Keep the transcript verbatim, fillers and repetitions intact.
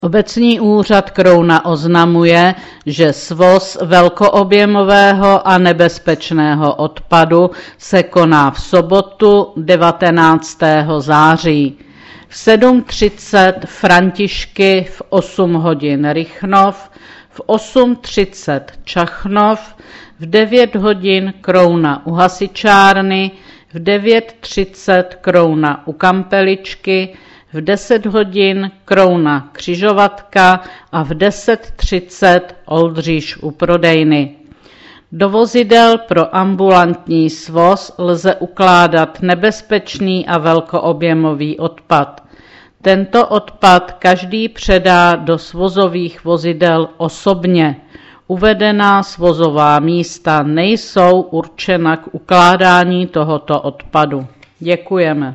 Obecní úřad Krouna oznamuje, že svoz velkoobjemového a nebezpečného odpadu se koná v sobotu devatenáctého září. V sedm třicet Františky, v osm hodin Rychnov, v osm třicet Čachnov, v devět hodin Krouna u hasičárny, v devět třicet Krouna u Kampeličky, v deset hodin Krouna Křižovatka a v deset třicet Oldříž u prodejny. Do vozidel pro ambulantní svoz lze ukládat nebezpečný a velkoobjemový odpad. Tento odpad každý předá do svozových vozidel osobně. Uvedená svozová místa nejsou určena k ukládání tohoto odpadu. Děkujeme.